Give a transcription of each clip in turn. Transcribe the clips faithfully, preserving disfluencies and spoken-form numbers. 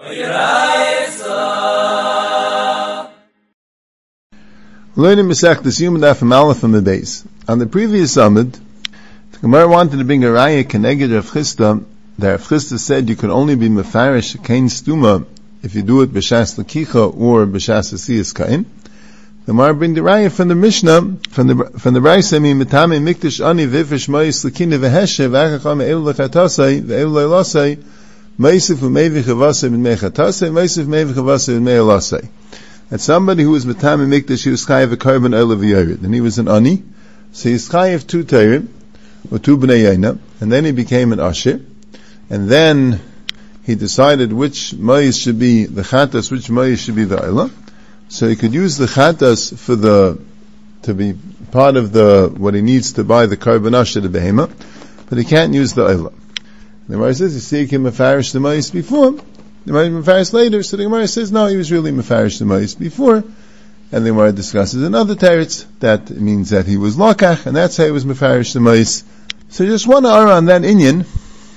Learning Masechtas Yom Daf Aleph from the base. On the previous Amud, the Gemara wanted to bring a raya keneged Rav Chisda, that Rav Chisda said you could only be mefarish kain stuma if you do it b'shas l'kicha or b'shas asiyas kain. The Gemara bring the raya from the Mishnah, from the from the Brayso, mi mitame mikdash ani v'fish ma'is l'kina v'heshe v'achacham e'elu l'chatasei v'e'elu l'elasei ma'isif u'mei v'chavasei v'mei chatasei ma'isif u'mei v'chavasei v'mei elasei. That somebody who was Matame Mikdash, he was chayav a carbon oil of Yerid, and he was an ani, so he's chayav two Teirim, or two Bnei Yaina, and then he became an Asher, and then he decided which Ma'is should be the Chatas, which Ma'is should be the Oila, so he could use the Chatas for the, to be part of the, what he needs to buy the carbon Asher, the Behema, but he can't use the Oila. The Gemara says, you see, he came Mefarish the Ma'is before, the Gemara Mefarish later, so the Gemara says, no, he was really Mefarish the Ma'is before, and the Gemara discusses another teretz, that means that he was Lakach, and that's how he was Mefarish the Ma'is. So just one hour on that Inyan,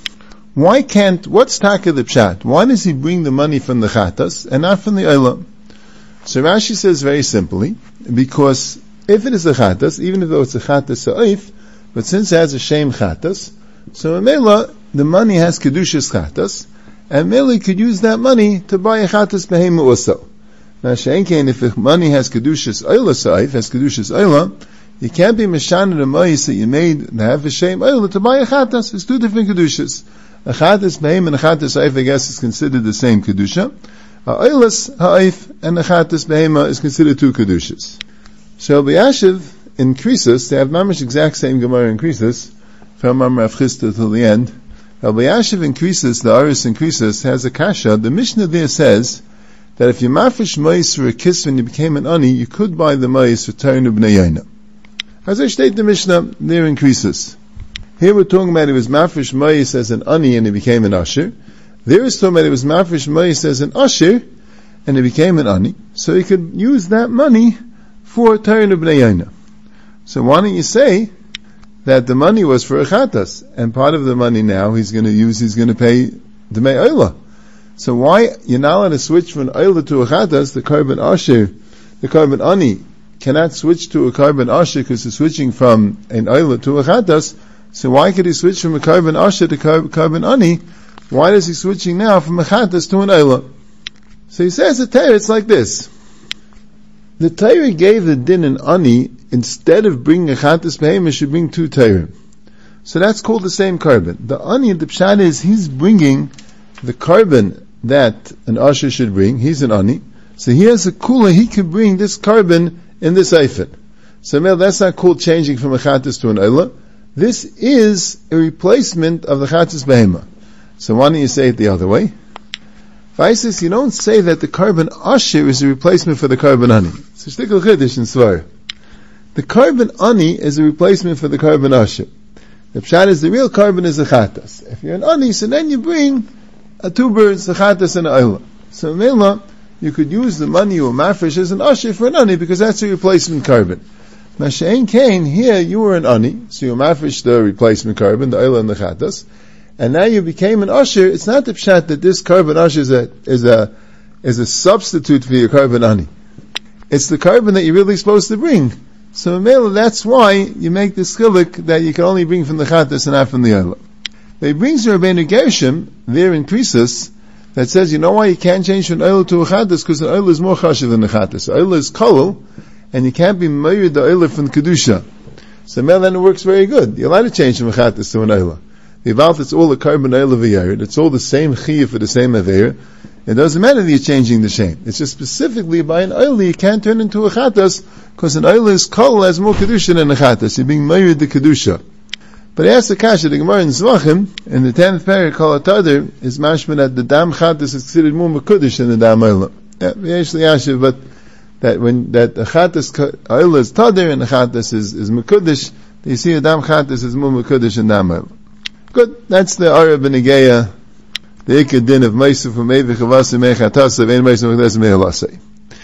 why can't, what's Taka the Pshat? Why does he bring the money from the Chatas, and not from the Oila? So Rashi says very simply, because if it is a Chatas, even though it's a Chatas Sa'if, but since it has a Shem Chatas, so in Mela, the money has Kedushas Chatas, and Meli could use that money to buy a Chatas Behema also. Now, She'enkein, if the money has Kedushas Oila Sa'if, has Kedushas Oila, you can't be Meshan the Ma'is that you made to have a Shem Oila to buy a Chatas. It's two different Kedushas. A Chatas Behema and a Chatas Sa'if, I guess, is considered the same Kedusha. A Oilas Ha'if and a Chatas Behema is considered two Kedushas. So, B'yashiv, in Krisus, they have mamish exact same Gemara in Krisus, from Amar Rav Chisda till the end. Rabbi Yashiv increases, the Aris increases, has a kasha. The Mishnah there says that if you mafresh ma'is for a kiss when you became an ani, you could buy the ma'is for Tainu B'nei Yaina. As I state the Mishnah, there increases. Here we're talking about it was mafresh ma'is as an ani and he became an asher. There is talking about it was mafresh ma'is as an asher and he became an ani. So he could use that money for Tainu B'nei Yaina. So why don't you say that the money was for a Chatas, and part of the money now he's going to use, he's going to pay the Mei Oila. So why, you're not allowed to switch from an Oila to a Chatas, the carbon Asher, the carbon Ani, cannot switch to a carbon Asher because he's switching from an Oila to a Chatas, so why could he switch from a carbon Asher to carbon Ani? Why is he switching now from a Chatas to an Oila? So he says the Torah, it's like this. The Torah gave the din an Ani, instead of bringing a Chatas Behema, should bring two Teirim. So that's called the same carbon. The Ani, the Pshat is, he's bringing the carbon that an Asher should bring, he's an Ani, so he has a Kula, he could bring this carbon in this Eifet. So Mel, that's not called changing from a Chatas to an Oila. This is a replacement of the Chatas Behema. So why don't you say it the other way? Vaisis, you don't say that the carbon Asher is a replacement for the carbon Ani. So shtikul chiddush in Svar. The carbon Ani is a replacement for the carbon Asher. The Pshat is the real carbon is a Chatas. If you're an Ani, so then you bring a two birds, a Chatas and an Oila. So Mela, you could use the money or mafresh as an Asher for an Ani because that's a replacement carbon. Masha'en Kain, here you were an Ani, so you mafresh the replacement carbon, the Oila and the Chatas, and now you became an Asher. It's not the Pshat that this carbon Asher is a, is a, is a substitute for your carbon Ani. It's the carbon that you're really supposed to bring. So Mela, that's why you make this chilik that you can only bring from the Chatas and not from the Oila. But he brings Rabbeinu Gershom there in Krisus that says, you know why you can't change from Oila to a Chatas? Because the Oila is more chashiv than the Chatas. Oila is kolel, and you can't be meir the Oila from Kedusha. So Mela, then it works very good. You're allowed to change from a Chatas to an Oila. The Yavalt, it's all a carbon Oila v'yared. It's all the same chiyah for the same aver. It doesn't matter that you're changing the shame. It's just specifically by an Oila you can't turn into a Chatas, because an Oila is kol, has more Kedusha than a Chatas. You're being meir the Kedusha. But he asked the Kasha, the Gemara in Zvachim, in the tenth parak, Kol HaTadir, is mashma that the Dam Chatas is considered more Mekudesh than the Dam Oila. Yeah, Yeshli Yashiv, but that when, that the Chatas, Oila is Tadir, and the Chatas is, is Mekudesh, you see a Dam Chatas is more Mekudesh than Dam Oila. Good, that's the Arab and Negeya, the Ikad Din of Meisuf, Mevich, Avasi, Mechatas, of Ein Meisuf, Mechatas, Mechalasei.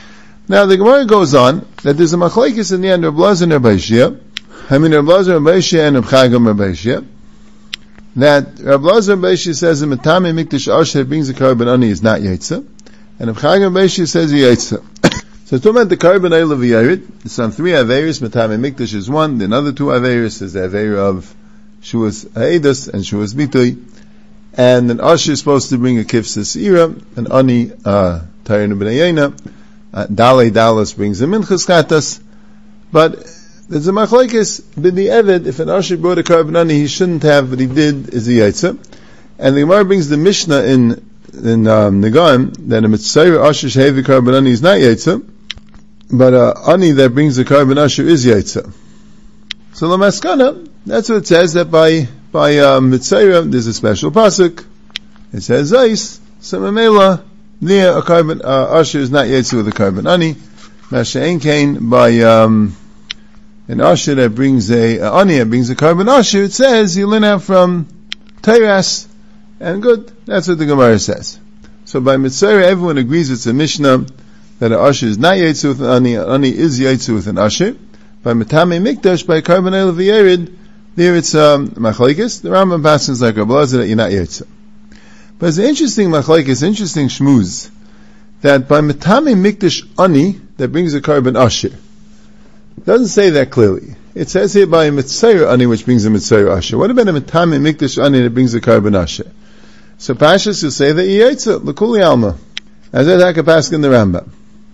Now the Gemara goes on, that there's a machlekes in the end of Blaz and Rabbi Shia, I mean Rabbi Blaz and Rabbi Shia and Rabbi Chagam Rabbi Shia, that Rabbi Lazar Beishi says the Matame Mikdash Asher brings the Karban Ani is not Yaitza, and Rabbi Chaim Beishi says Yaitza. So talking about the Karban Eila v'Yared, some three Averis, Matame Mikdash is one, the other two Averis is the Aver of Shuas Ha'edus and Shuas Bitui, and an Asher is supposed to bring a Kifsas Ira, an Ani, uh, Tayyana B'nayena, uh, Dalei Dalas brings a Minchas Chatas, but there's a machlokes b'di eved, if an Asher brought a Karban Ani, he shouldn't have, but he did, is a Yaitza. And the Gemara brings the Mishnah in, in, um, Negaim, that a Mitzayra Asher Shehevi Karban Ani is not Yaitza, but uh, Ani that brings the Karban Asher is Yaitza. So the Maskana, that's what it says, that by, by, um, Mitzayra, there's a special pasuk. It says Zais, so Mamela, near a Karban, uh, Asher is not Yaitza with a Karban Ani. Masha'en Kain, by, um, an Asher that brings a, uh, Ani that brings a Karban Asher, it says, you learn out from Teiras, and good, that's what the Gemara says. So by Mitzayra, everyone agrees it's a Mishnah, that an Asher is not Yaitzu with an Ani, an Ani is Yaitzu with an Asher. By Matame Mikdash, by Karban Eila v'Yared, there it's, um, Machlekes, the Rambam passes like Rabbi Lazar that you're not Yaitzu. But it's an interesting Machlekes, interesting shmuz, that by Matame Mikdash Ani, that brings a Karban Asher. It doesn't say that clearly. It says here by Mitzayra Ani, which brings a Mitzayra Asher. What about a Matame Mikdash Ani that brings a Karban Asher? So Pashas will say that Yaitza, L'kuli Alma. As that Hakapask in the Rambam.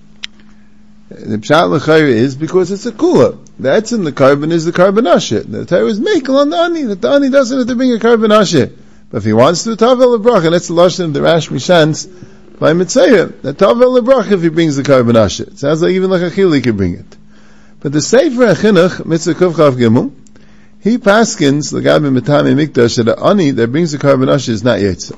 The Pshat L'chayr is because it's a Kula. That's in the Karban is the Karban Asher. The Torah is Mekel on the Ani, that the Ani doesn't have to bring a Karban Asher. But if he wants to, Tavel L'bracha, that's the Lashon of the Rash Mishans by Mitzayra. That Tavel L'bracha if he brings the Karban Asher. It sounds like even like Achil he could bring it. But the Sefer HaChinuch, Mitzvah Kuf Chav Gimel, he paskins, the guy in Matame Mikdash, that the Ani that brings the Karban Asher is not Yaitza.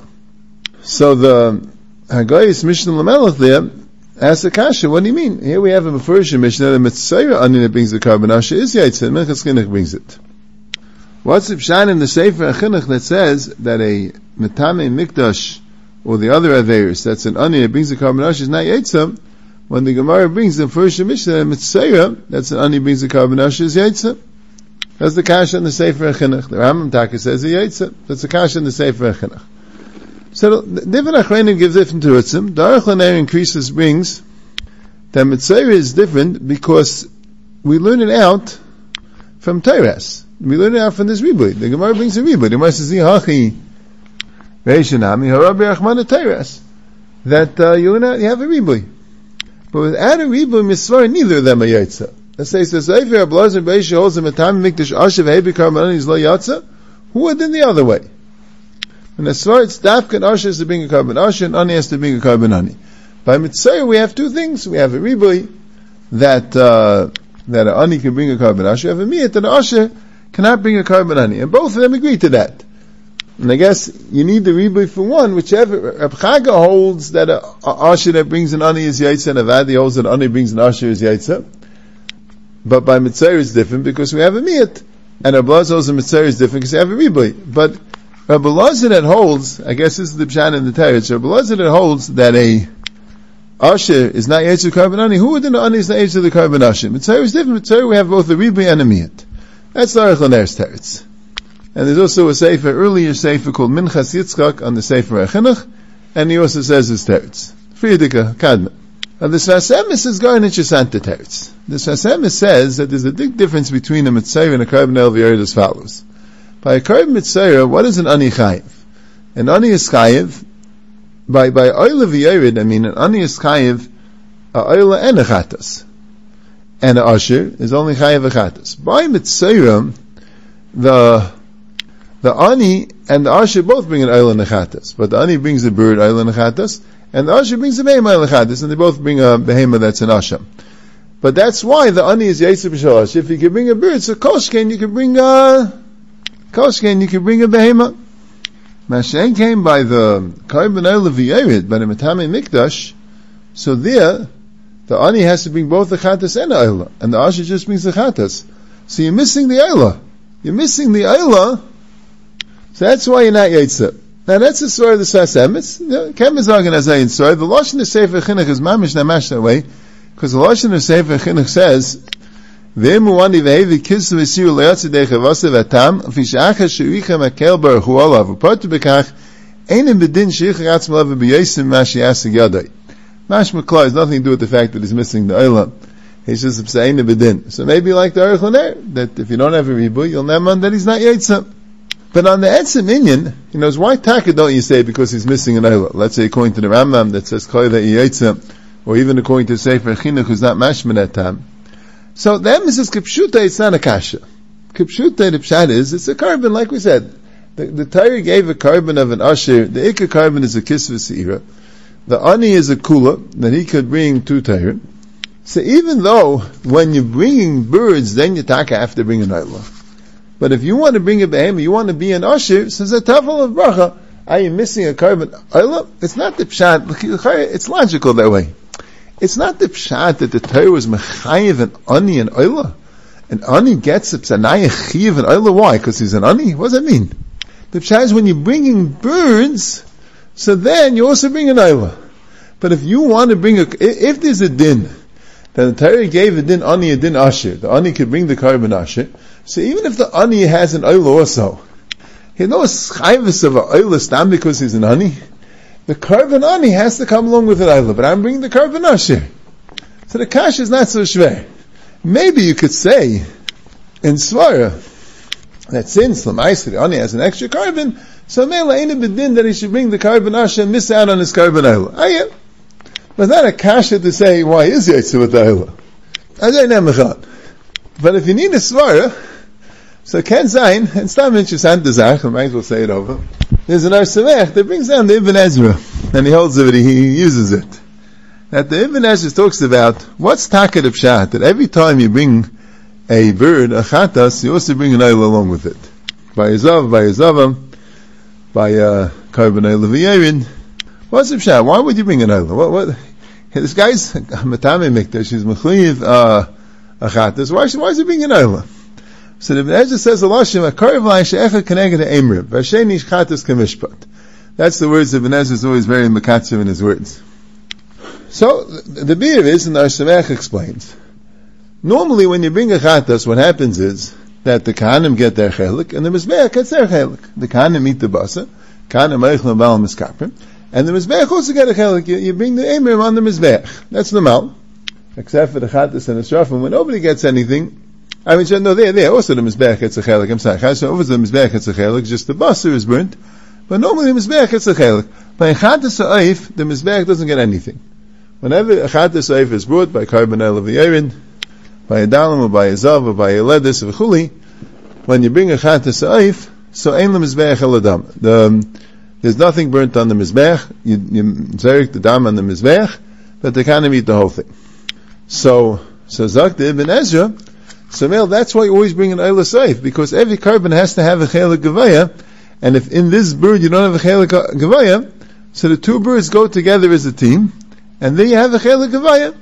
So the Hagayis Mishnah Lamelech there asks the Kasha, what do you mean? Here we have a Mefurish Mishnah, the Mitzayra Ani that brings the Karban Asher is Yaitza, and Minchas Chinuch brings it. What's the Pshan in the Sefer HaChinuch that says that a Matame Mikdash, or the other Averis, that's an Ani that brings the Karban Asher is not Yaitza? When the Gemara brings the first Mishnah, Mitzayra, that's an Ani brings the Karban Asher is Yaitza. That's the Kasha in the Sefer HaChinuch. The Rambam Taka says the Yaitza. That's the Kasha in the Sefer HaChinuch. So the different Achreinim gives different terutzim. The Aruch LaNer increases brings that Mitzayra is different because we learn it out from Teiras. We learn it out from this Ribui. The Gemara brings a Ribui. The Gemara says, Hachi Reishanami Harabi Achmana Teiras. That uh, you learn out, you have a Ribui. But without a Ribui Mitzvah, neither of them are Yaitza. Let's say, so Sefer Rabbi Lazar Beishi holds a Matame Mikdash Asher v'Hebi Karban Ani is lo Yatza. Who would then the other way? And as far as Dafka and Asher is to bring a Karban Asher, and Ani has to bring a Karban Ani. By Mitzayra we have two things. We have a Ribui, that, uh, that an Ani can bring a Karban Asher. We have a Miyat, that an Asher cannot bring a Karban Ani. And both of them agree to that. And I guess you need the Ribui for one, whichever. Reb Chaga holds that a, a Asher that brings an Ani is Yaitza, and Avadi holds that an Ani brings an Asher is Yaitza. But by Mitzayra it's different because we have a Miyat. And Rabbi Lazar holds a Mitzayra is different because we have a Ribui. But Rabbi Lazar that holds, I guess this is the Pshan in the Teretz, Rabbi Lazar that holds that a Asher is not Yaitza Karban Ani, who within the Ani is not Yaitza the Karban Asher? Mitzayra is different. Mitzayra we have both a Ribui and a Miyat. That's the Aruch LaNer's Teretz. And there's also a Sefer, earlier Sefer called Minchas Yitzchak on the Sefer HaChinuch, and he also says his Teretz. Friedika Kadma. Now the Sfas Emes is going interessant to Teretz. The Sfas Emes says that there's a big difference between a Mitzayra and a Karban Eila v'Yared as follows. By a Karban Mitzayra, what is an Ani Chayiv? An Ani is Chayiv, by, by Eila v'Yared, I mean, an Ani is Chayiv, a Eila and a Chatas. And a Asher is only Chayiv a Chatas. By Mitzayra, the, the Ani and the Asher both bring an Eila and a Chatas. But the Ani brings the bird Eila and a Chatas, and the Asher brings the Behema Eila and a Chatas, and they both bring a Behema that's an Asher. But that's why the Ani is Yaitza B'Shal Asher. If you can bring a bird, so Koshken, you can bring a, Koshken, you can bring a Behema. Mashen came by the Karban Eila v'Yared, by the Matame Mikdash, so there, the Ani has to bring both the Chatas and the Eila, and the Asher just brings the Chatas. So you're missing the Eila. You're missing the Eila, so that's why you're not Yaitza. Now that's the story of the Sfas Emes. Kem is organizing story. The Lashon of Sefer Chinuch is mamish namash that way, because the Lashon of Sefer Chinuch says, Ve'emu wani ve'evi kisu v'siru le'yotzi de'chavasa v'atam, v'sha'acha she'richem ha'kel baruch hu olav, v'partu bekach, einem bedin she'ich ratzim lev v'yosim mashi yasig yadai. Mash Makla has nothing to do with the fact that he's missing the Olam. He's just saying the Bedin. So maybe like the Aruch LaNer, that if you don't have a Ribu, you'll never that he's not Yetzim. But on the Etzim Inyan, you know, why Taka don't you say because he's missing an Olam? Let's say according to the Rambam that says Koi that Yetzim, or even according to Sefer Chinuch who's not Mashman at time. So the emphasis Kipshuta, it's not a Kasha. Kipshuta, the Pshat is, it's a carbon, like we said. The, the Torah gave a carbon of an Asher, the Ikka carbon is a Kisva Seira. The ani is a kula that he could bring to Torah. So even though when you're bringing birds, then you taka have to bring an ayla. But if you want to bring a behemoth, you want to be an usher, says a tafel of bracha. Are you missing a carbon ayla? It's not the pshat. It's logical that way. It's not the pshat that the Torah was mechayiv an ani and ayla. And ani gets a psanaya chiv and ayla. Why? Because he's an ani. What does that mean? The pshat is when you're bringing birds. So then you also bring an ayla. But if you want to bring a, if there's a din, then the Torah gave a din ani, a din asher. The ani could bring the carbon asher. So even if the ani has an ayla also, he knows chayvus of an ayla stam because he's an ani. The carbon ani has to come along with an ayla, but I'm bringing the carbon asher. So the kash is not so shver. Maybe you could say in Svara that since Lamaisa the ani has an extra carbon, so Mela ain't a bedin that he should bring the carbon asher and miss out on his carbon ayla. Ah, yeah. But it's not a kasha to say, why is Yetsu with the ayla? But if you need a svara, so Ken Zayin, and Stam Interessant Zach, I might as well say it over, there's an Arsamech that brings down the Ibn Ezra, and he holds it, he uses it. That the Ibn Ezra talks about, what's Takat of Pshat, that every time you bring a bird, a chatas, you also bring an ayla along with it. By Yazav, by Yazavam, by uh, carbon ayla v'yerin. What's the pshat? Why would you bring an ayla? What, what? This guy's matame mikdash. He's mechuyev a chatas. Why should? Why is he bring an ayla? So the Ibn Ezra says, "Alashim akarv la'ishecha keneged emrim v'asheni chatas kamishpat." That's the words of Ibn Ezra is always very mekatziv in his words. So the, the beer is, and the Arsamech explains. Normally, when you bring a chatas, what happens is that the Kahanim get their chelik, and the Mizbeach gets their chelik. The Kahanim eat the basa, Kahanim eichel bal miskapim, and the Mizbeach also get a chelik. You, you bring the emrim on the Mizbeach. That's the mal. Except for the chatas and the shrafim, when nobody gets anything, I mean, no, there, there, also the Mizbeach gets a chelik. I'm sorry, so over the Mizbeach gets a chelik, just the basa is burnt, but normally the Mizbeach gets a chelik. By a chatas ha'if, the Mizbeach doesn't get anything. Whenever a chatas ha'if is brought by carbon ayla v'yerin, by a dalam or by a zav or by a ledis or chuli, when you bring a chatas ha'if, so ein le-mizbeach el-adam. The, um, there's nothing burnt on the mizbeach, you, you zerek the dam on the mizbeach, but they can't eat the whole thing. So, so Zak the Ibn Ezra, so well, that's why you always bring an ayla saif, because every carbon has to have a chelik gevaya, and if in this bird you don't have a chelik gevaya, so the two birds go together as a team, and then you have a chelik gevaya.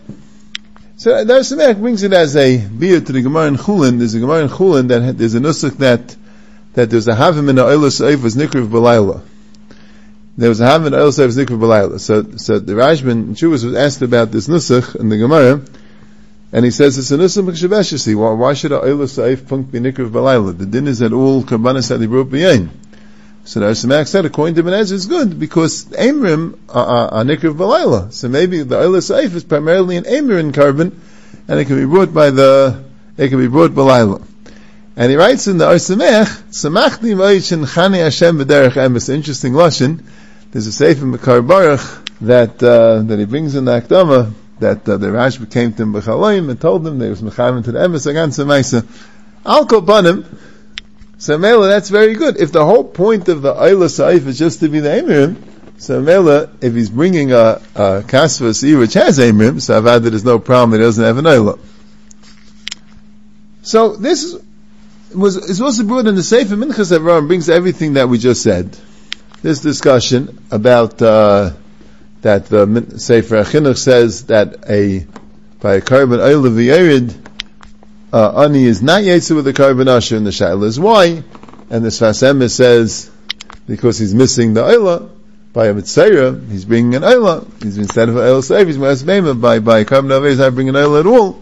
So the Arsamech brings it as a beer to the Gemara in Chulin. There's a Gemara in Chulin that there's a nusach that that there's a havim in the ayla saif was nikriv b'layla. There was a havim in the ayla saif was nikriv b'layla. So so the Rashban Chuvas was asked about this nusach in the Gemara, and he says it's a nusach b'kshabeshisi. Why, why should a ayla saif punk be nikriv b'layla? The din is that all karbanas that he brought b'yain. So the Arsamech said, according to Ibn Ezra, it's good because Amrim are, are, are nikriv b'layla. So maybe the ayla saif is primarily an Amrin carbon, and it can be brought by the, it can be brought b'layla. And he writes in the Arsamech, Samachni v'ayichin chani Hashem b'derech emes. Interesting lashon. There's a sefer Mekar Baruch that uh, that he brings in the Akdama that uh, the Rashba came to him b'chaloim and told him they was mechavim to the emes against the Maisa. Al kol panim. So Mela, that's very good. If the whole point of the ayla saif is just to be the Amirim, so Mela, if he's bringing a, a kasva si which has Amirim, so I've had that there's no problem, he doesn't have an ayla. So this was is also brought in the Sefer Minchas Avraham, brings everything that we just said. This discussion about uh, that the Sefer Achinuch says that a by a carbon ayla v'yerid, Uh, ani is not yetsu with the carbon asher, and the shaila is why, and the Sfas Emes says because he's missing the ayla by a mitzayra, he's bringing an ayla. He's instead of an ayla saif, he's by by by carbon aver, he's not bringing an ayla at all.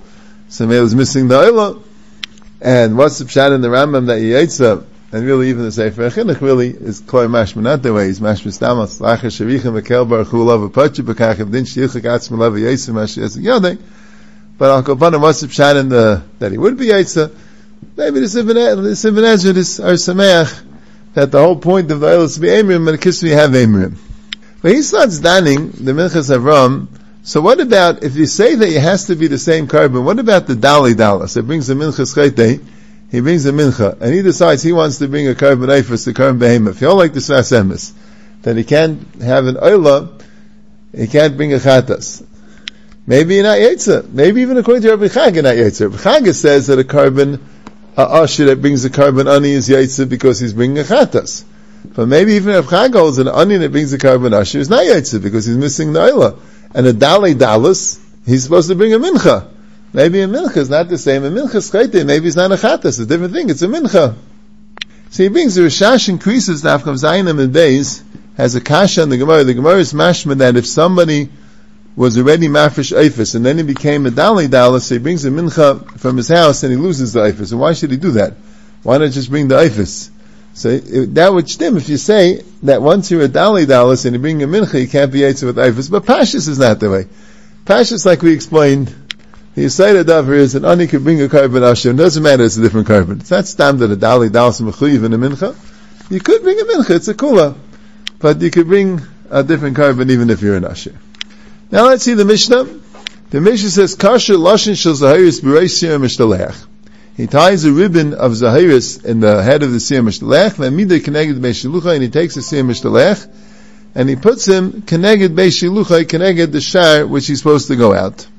So Meil is missing the Oila. And what's the pshat in the Rambam that Yaitza, and really even the Sefer Chinuch really is Kloy Mashma not the way, he's Mashma Stamas, Lacha Sharichem, Mekel Baruch Hu, Lava Pachi, Bekach Abdin, Shichak Atzma, Lava Yaitza, Mashi Yaitza, Yodei. But Al Kopanim, what's the pshat in the, that he would be Yaitza? Maybe the Sivin Ezra is our Sameach, that the whole point of the Oil is to be Amrim, and the Kisvi have Amrim. But he starts danning the Minchas Avram. So what about, if you say that it has to be the same carbon, what about the Dali Dalas? It brings the Minchas Chayte, he brings the Mincha, and he decides he wants to bring a carbon Eifus, the carbon Behemoth. If you don't like the Sas Emes, then he can't have an Oila, he can't bring a Chatas. Maybe you're not Yetzah. Maybe even according to Rabbi Chag, you're not Yetzah. Rabbi Chag says that a carbon, a Asher that brings a carbon Ani is Yetzah because he's bringing a Chatas. But maybe even Rabbi Chag holds that an Ani that brings a carbon Asher is not Yetzah because he's missing the Oila. And a Dali Dalas, he's supposed to bring a Mincha. Maybe a Mincha is not the same. A Mincha is Chayte, maybe it's not a Chatas, it's a different thing, it's a Mincha. So he brings the Rishash increases the Afkam Zayinim and Beis, has a Kasha in the Gemara. The Gemara is mashma that if somebody was already Mafresh Eifus and then he became a Dali Dalas, so he brings a Mincha from his house and he loses the Eifus. And why should he do that? Why not just bring the Eifus? So it, that would stem if you say that once you're a Dali Dalas and you bring a Mincha, you can't be Yetzah with Eifus. But Pashas is not the way. Pashas, like we explained, the Yisayda Davar is that Ani could bring a carbon Asher. It doesn't matter, it's a different carbon. It's not stam that a Dali Dalas and Mechuyiv and a Mincha. You could bring a Mincha, it's a Kula. But you could bring a different carbon even if you're an Asher. Now let's see the Mishnah. The Mishnah says, Kasher Lashon Shel Zahiris B'rei Sir Mishtaleach. He ties a ribbon of Zahiris in the head of the Sir Mishtaleach, V'amidei Keneged Beishiluchai, and he takes the Sir Mishtaleach, and he puts him Keneged Beishiluchai, Keneged the Shar, which he's supposed to go out.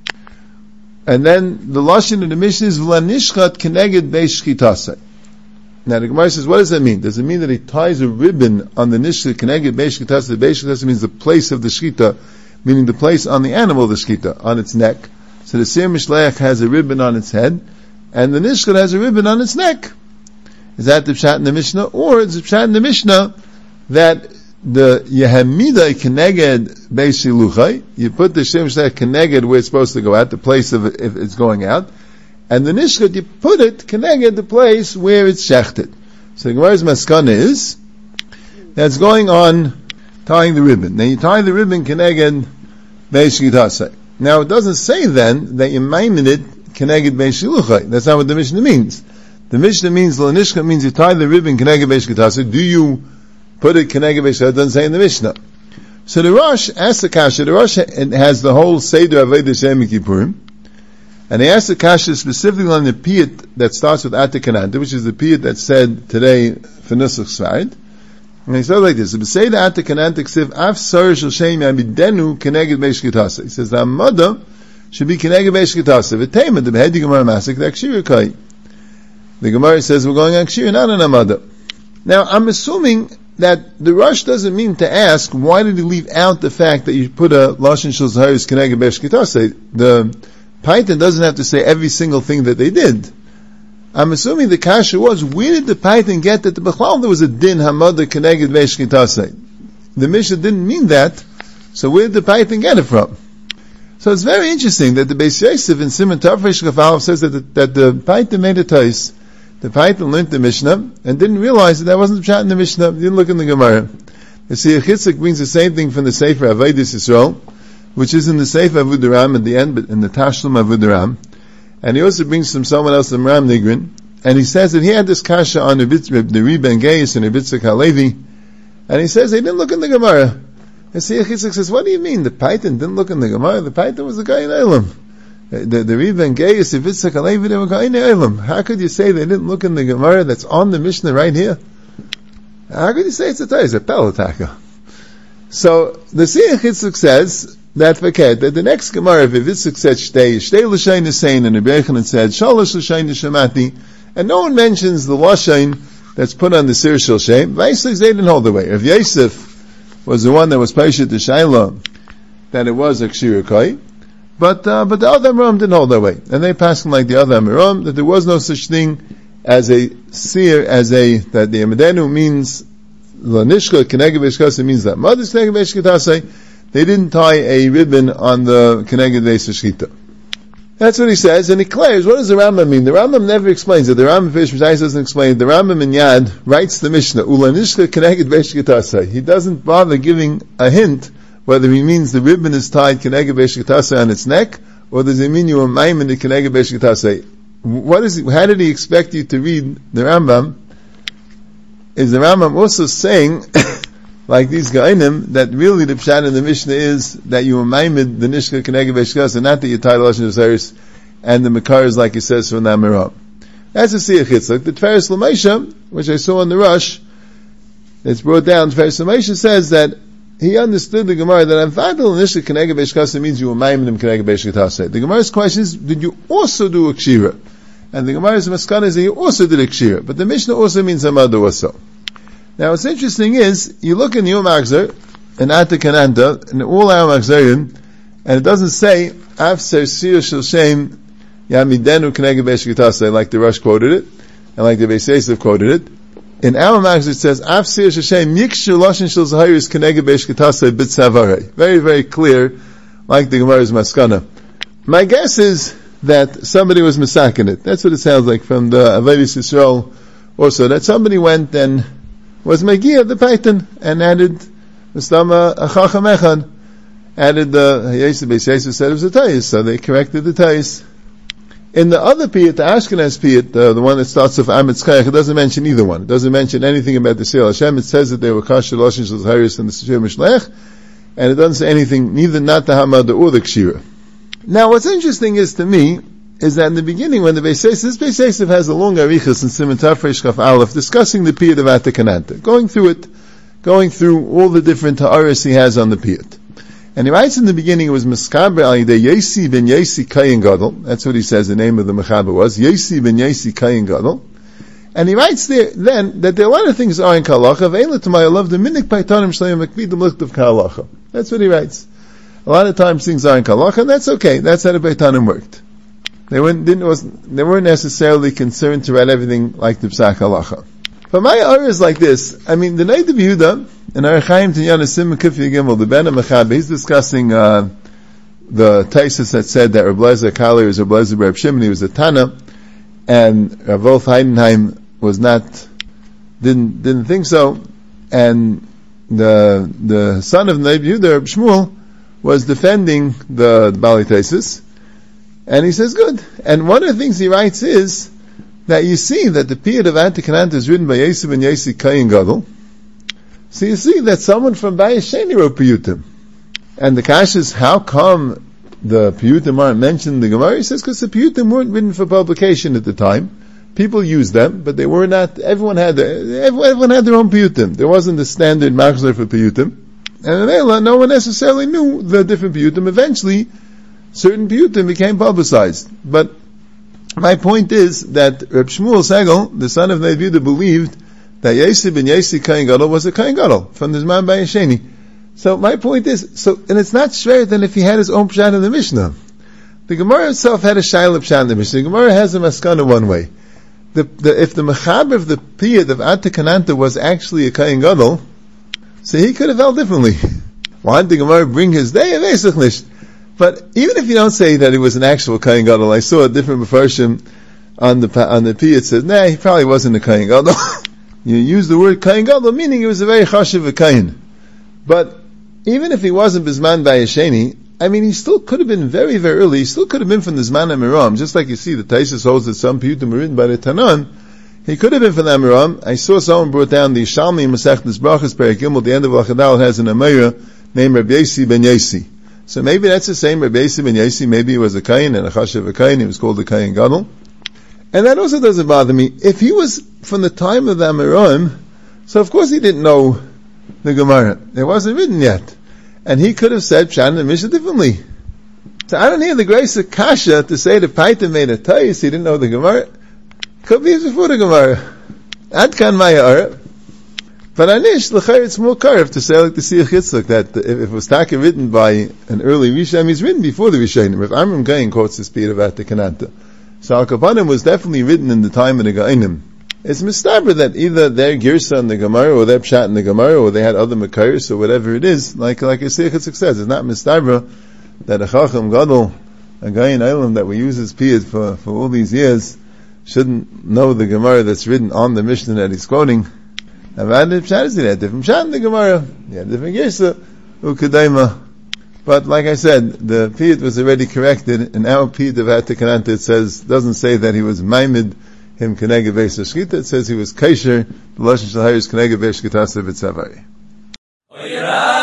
And then the Lashon in the Mishnah is V'lanishchat Keneged Beishchitasai. Now the Gemara says, what does that mean? Does it mean that he ties a ribbon on the Nishcha Keneged Beishchitasai? Beishchitasai means the place of the Shchita, meaning the place on the animal, the Shchita, on its neck. So the Sir Mishtaleach has a ribbon on its head, and the Nishcha has a ribbon on its neck. Is that the Pshat in the Mishnah? Or is the Pshat in the Mishnah that the Yehamida Keneged Beishiluchai, you put the Sher Mishtaleach Keneged where it's supposed to go out, the place of it, if it's going out, and the Nishcha, you put it Keneged the place where it's shechted. So the Gemara's Maskana is, that's going on tying the ribbon. Now you tie the ribbon Keneged Beishiluchai. Now it doesn't say then that you maimin it Keneged Beishiluchai. That's not what the Mishnah means. The Mishnah means, L'nishcha means you tie the ribbon Keneged Beishiluchai. Do you put it Keneged Beishiluchai? It doesn't say in the Mishnah. So the Rosh asks the Kasha, the Rosh has the whole Seder Avodah Shem Kippurim, and he asks the Kasha specifically on the piyut that starts with Atakananta, which is the piyut that's said today for Nusach Sfarad. And he says like this, he says the Amada should be Keneged Beishchitasai. V'tema, the Behedi Gemara Masik, the Akshira Kai. The Gemara says we're going on Akshira, not on Amada. Now, I'm assuming that the Rosh doesn't mean to ask, why did he leave out the fact that you put a Lashon Shel Zahiris Keneged Beishchitasai? The Paitan doesn't have to say every single thing that they did. I'm assuming the kasha was, where did the Paitan get that the Bechlal there was a din Hamada Keneged Beishchitasai? The Mishnah didn't mean that, so where did the Paitan get it from? So it's very interesting that the Beis Yosef in Siman Tafresh Chafal says that the, that the Paitan made a tois. The Paitan learned the Mishnah and didn't realize that that wasn't the pshat in the Mishnah. He didn't look in the Gemara. The Siyach Yitzchak brings the same thing from the Sefer Avodas Yisrael, which is in the Sefer Avudaram at the end, but in the Tashlum Avudaram. And he also brings from someone else, the Ram Nigrin, and he says that he had this kasha on the Rebbe Ben Gayis and the Yitzchak Halevi, and he says they didn't look in the Gemara. And Siyach Yitzchak says, what do you mean? The Paitan didn't look in the Gemara? The Paitan was the guy in Elam. The, the Rebbe Ben Gayis and Yitzchak Halevi, they were guy in Elam. How could you say they didn't look in the Gemara that's on the Mishnah right here? How could you say it's a Torah? It's a Pelataka. So, the Siyach Yitzchak says, that okay, that the next Gemara, if Yitzchak said Shtei, Shtei L'shayin Nisayin, and Rebbe Yechanan said, Shalosh L'shayin Nishamati, and no one mentions the L'shayin that's put on the Sir Shel Shem, Vayislik they didn't hold the way. If Yosef was the one that was Paishat to Shaila, that it was a Kshira Koi, but, uh, but the other Amiram didn't hold that way. And they passed like the other Amiram, that there was no such thing as a seer, as a, that the Amadenu means, L'nishcha Keneged Beishchitasai means that Mother's Keneged Beishchitasai. They didn't tie a ribbon on the Keneged Beis Shchita. That's what he says, and he declares, what does the Rambam mean? The Rambam never explains it. The Rambam Fish Mishayis doesn't explain it. The Rambam in Yad writes the Mishnah, Ula Nishka Keneged Beshkitasai. He doesn't bother giving a hint whether he means the ribbon is tied Keneged Beshkitasai on its neck, or does he mean you are Maimon the Keneged Beshkitasai? What is he, how did he expect you to read the Rambam? Is the Rambam also saying, like these Ga'inim, that really the Pshat in the Mishnah is that you are Maimon the Nishka Keneged Beshkitasai, and not that you tie the Lashon Osiris and the Makar is like he says from the Amirah. That's a Siyach Yitzchak. The Tferes L'Meisha, which I saw in the Rush, it's brought down. Tferes L'Meisha says that he understood the Gemara that Avadal Nishka Keneged Beshkitasai means you were Maimon Keneged Beshkitasai. The Gemara's question is, did you also do a Kshira? And the Gemara's Maskana is that you also did a Kshira. But the Mishnah also means Amadu also. Now what's interesting is, you look in the Yom Agzar, in Ata Kananta, in all our Magzarim, and it doesn't say, Afser Sir Shel Shem Yamidenu Keneged Beshkitasai, like the Rush quoted it, and like the Beis Yosef quoted it. In our Magzar it says, Afser Shel Shem Yikshu Lashon Shel Zahiris Keneged Beshkitasai B'Tzavarei. Very, very clear, like the Gemara's Maskana. My guess is that somebody was misakin it. That's what it sounds like from the Avodas Yisrael also, that somebody went and was Megiya the Paitan, and added Mistama Achacham Echad, added the Yosef Beis Yosef said it was a Tayis, so they corrected the Tayis. In the other Piyat, the Ashkenaz Piyat, the, the one that starts with Amitz Kayach, it doesn't mention either one. It doesn't mention anything about the Seil Hashem. It says that they were Kasher Lashon Shel Zahiris and the Shir Mishlech, and it doesn't say anything, neither not the Hamad or the Kshira. Now what's interesting is to me, is that in the beginning when the Beis Yosef, this Beis Yosef has a long arichas in Siman Tafresh Chaf Aleph, discussing the Piyat of Ata Kananta, going through it, going through all the different ta'aris he has on the Piyat. And he writes in the beginning, it was Meskaber al Yidei Yesi ben Yesi Kayin Gadol. That's what he says the name of the Mechaber was. Yesi ben Yesi Kayin Gadol. And he writes there, then, that there are a lot of things are in Kalacha. Ve'ela to my love, the minik paitanim shleim makbidim licht of Kalacha. That's what he writes. A lot of times things are in Kalacha, and that's okay. That's how the paitanim worked. They weren't, didn't, wasn't, they weren't necessarily concerned to write everything like the Psak Halacha. But my aura is like this. I mean, the Neid of Yehuda, in Arachaim Tinyana Sim Kifya Gimel, the Ben Mechaber, he's discussing uh, the Taisus that said that Reb Lezer Kali was Reb Lezer Reb Shimon, was a Tana, and Rav Wolf Heidenheim was not, didn't didn't think so, and the the son of Neid of Yehuda, Reb Shmuel, was defending the, the Bali Taisus, and he says good. And one of the things he writes is that you see that the Piyat of Ata Kananta is written by Yosef and Yosef Kayin Gadol. So you see that someone from Bayis Sheni wrote Piyutim. And the Kash is, how come the Piyutim aren't mentioned in the Gemara? He says, because the Piyutim weren't written for publication at the time. People used them, but they were not, everyone had their, everyone had their own Piyutim. There wasn't the standard Machzor for Piyutim. And no one necessarily knew the different Piyutim. Eventually, certain Piyutim became publicized. But my point is that Reb Shmuel Segel, the son of Neid Yehuda, believed that Yosef ben Yosef Kayin Gadol was a Kayin Gadol from the Zman Bayis Sheni. So my point is, so, and it's not straight than if he had his own Pshat in the Mishnah. The Gemara itself had a Shaila Pshat in the Mishnah. The Gemara has a Maskana one way. The, the, if the Mechaber of the Piyat of Ata Kananta was actually a Kayin Gadol, so he could have held differently. Why did the Gemara bring his day? But even if you don't say that he was an actual Kayin Gadol, I saw a different Mefarshim on the on the Piyat says, nah, he probably wasn't a Kayin Gadol. You use the word Kayin Gadol, meaning he was a very chashiv a Kayin. But even if he wasn't Bizman Bayis Sheni, I mean, he still could have been very, very early. He still could have been from the Zman HaMiram, just like you see the Taisus holds that some Piyutim were written by the Tanan. He could have been from the Amiram. I saw someone brought down the Shalmi Masechtas Brachas Perek Gimel. The end of Lachadal has an Amira named Rabbi Yesi ben Yesi. So maybe that's the same Rabbi Yesi ben Yesi. Maybe he was a Kayin and a Chashav a Kayin. He was called the Kayin Gadol. And that also doesn't bother me. If he was from the time of the Amiram, so of course he didn't know the Gemara. It wasn't written yet. And he could have said Pshat and Mishnah differently. So I don't hear the grace of Kasha to say the Paitan made a Tayis, he didn't know the Gemara. Could be before the Gemara. Adkan Maya Arab. But Anish, l'chayr, it's more karif to say like the Siyach Yitzchak, that if it was taka written by an early Rishon, it's written before the Rishonim. If Amram Gain quotes the speed of Ata Kananta. So Al-Kapanim was definitely written in the time of the Ga'inim. It's mistaber that either their Girsa in the Gemara, or their Pshat in the Gemara, or they had other Makairs, or whatever it is, like, like a Siyach Yitzchak says, it's not mistaber that a Chacham Gadol a guy in Ireland that we use as piyut for, for all these years shouldn't know the Gemara that's written on the Mishnah that he's quoting. I've added Pshat is it, different Pshat in the Gemara, yeah, different Gersa, Ukadaima. But like I said, the piyut was already corrected, and our piyut of Hatakananta, it says, doesn't say that he was maimed him keneged beis hashchita, it says he was kaisher, the Lashon Shel Hayr is keneged beis hashchita b'tzavari.